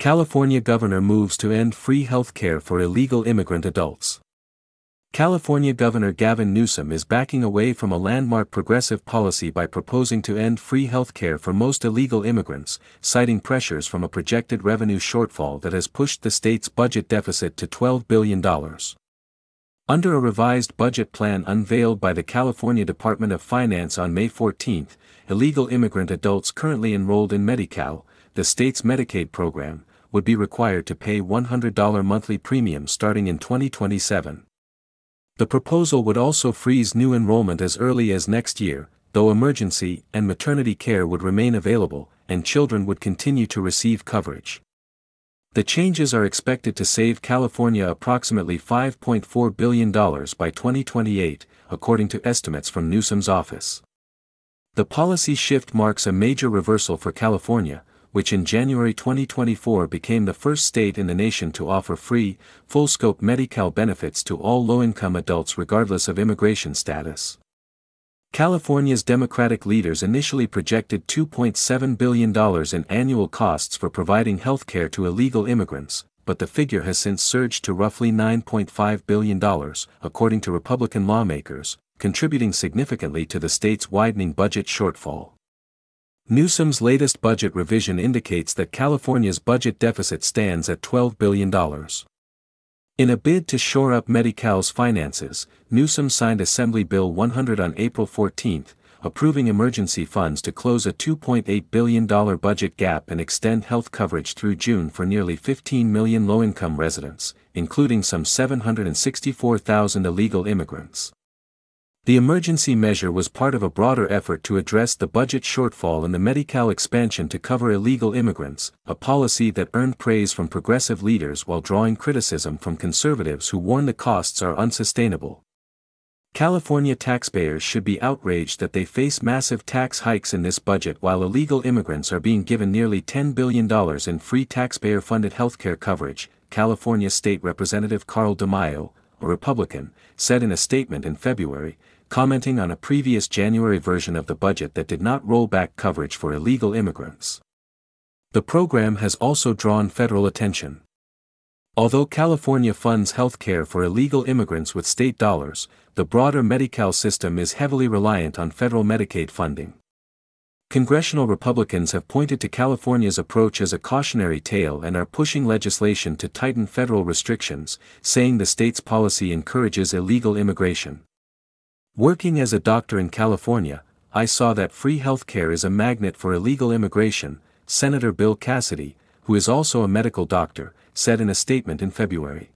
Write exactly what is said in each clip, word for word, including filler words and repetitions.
California governor moves to end free health care for illegal immigrant adults. California Governor Gavin Newsom is backing away from a landmark progressive policy by proposing to end free health care for most illegal immigrants, citing pressures from a projected revenue shortfall that has pushed the state's budget deficit to twelve billion dollars. Under a revised budget plan unveiled by the California Department of Finance on May fourteenth, illegal immigrant adults currently enrolled in Medi-Cal, the state's Medicaid program, would be required to pay one hundred dollars monthly premiums starting in twenty twenty-seven. The proposal would also freeze new enrollment as early as next year, though emergency and maternity care would remain available, and children would continue to receive coverage. The changes are expected to save California approximately five point four billion dollars by twenty twenty-eight, according to estimates from Newsom's office. The policy shift marks a major reversal for California, which in January twenty twenty-four became the first state in the nation to offer free, full-scope Medi-Cal benefits to all low-income adults regardless of immigration status. California's Democratic leaders initially projected two point seven billion dollars in annual costs for providing health care to illegal immigrants, but the figure has since surged to roughly nine point five billion dollars, according to Republican lawmakers, contributing significantly to the state's widening budget shortfall. Newsom's latest budget revision indicates that California's budget deficit stands at twelve billion dollars. In a bid to shore up Medi-Cal's finances, Newsom signed Assembly Bill one hundred on April fourteenth, approving emergency funds to close a two point eight billion dollars budget gap and extend health coverage through June for nearly fifteen million low-income residents, including some seven hundred sixty-four thousand illegal immigrants. The emergency measure was part of a broader effort to address the budget shortfall in the Medi-Cal expansion to cover illegal immigrants, a policy that earned praise from progressive leaders while drawing criticism from conservatives who warn the costs are unsustainable. California taxpayers should be outraged that they face massive tax hikes in this budget while illegal immigrants are being given nearly ten billion dollars in free taxpayer-funded healthcare coverage, California State Representative Carl DeMaio, a Republican, said in a statement in February, commenting on a previous January version of the budget that did not roll back coverage for illegal immigrants. The program has also drawn federal attention. Although California funds health care for illegal immigrants with state dollars, the broader Medi-Cal system is heavily reliant on federal Medicaid funding. Congressional Republicans have pointed to California's approach as a cautionary tale and are pushing legislation to tighten federal restrictions, saying the state's policy encourages illegal immigration. Working as a doctor in California, I saw that free health care is a magnet for illegal immigration, Senator Bill Cassidy, who is also a medical doctor, said in a statement in February.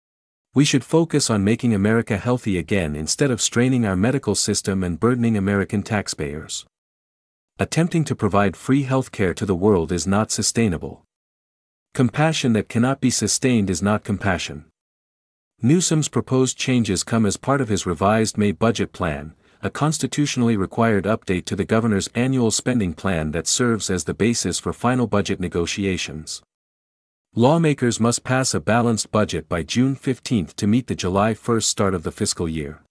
We should focus on making America healthy again instead of straining our medical system and burdening American taxpayers. Attempting to provide free health care to the world is not sustainable. Compassion that cannot be sustained is not compassion. Newsom's proposed changes come as part of his revised May budget plan, a constitutionally required update to the governor's annual spending plan that serves as the basis for final budget negotiations. Lawmakers must pass a balanced budget by June fifteenth to meet the July first start of the fiscal year.